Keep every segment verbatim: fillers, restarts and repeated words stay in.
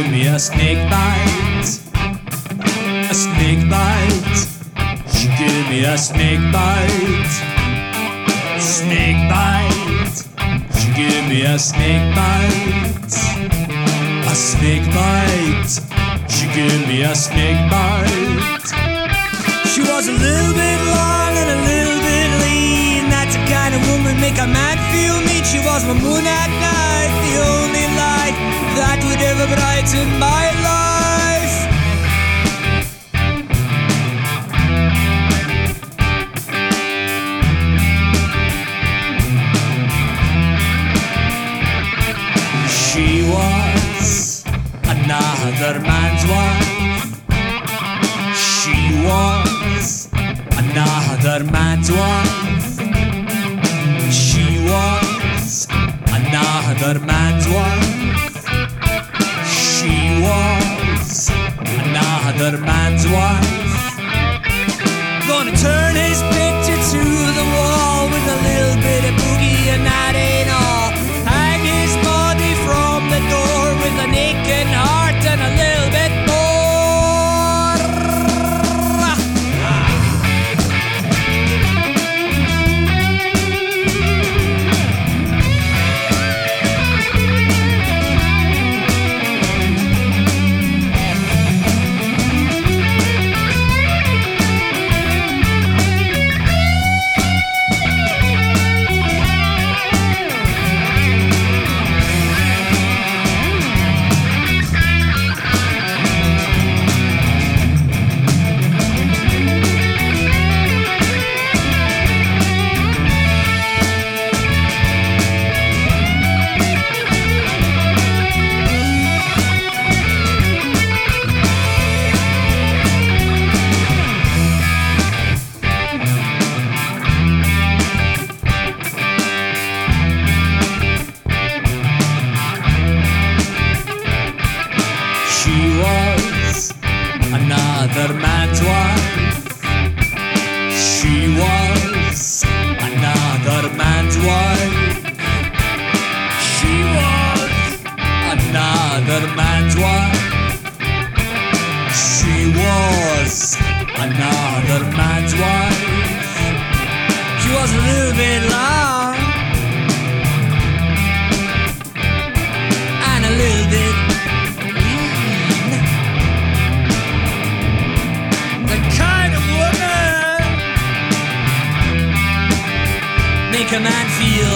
me a snake bite, a snake bite. She gave me a snake bite, snake bite. She gave me a snake bite, a snake bite. She gave me a snake bite. She was a little bit long and a little bit lean. That's the kind of woman make a man feel mean. She was my moon at night, the only light that would ever brighten my life. She was another man's wife. She was another man's wife. She was another man's wife. She was another man's wife. Gonna turn his picture to the wall with a little bit of boogie and that ain't all. Hang his body from the door with an aching heart and a little bit more. She was another man's wife. She was another man's wife. She was another man's wife. She was another man's wife. She was a little bit long and a little bit make a man feel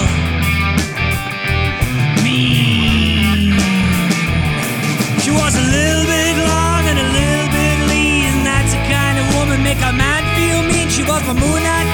mean. She was a little bit long and a little bit lean. That's the kind of woman make a man feel mean. She was my moon at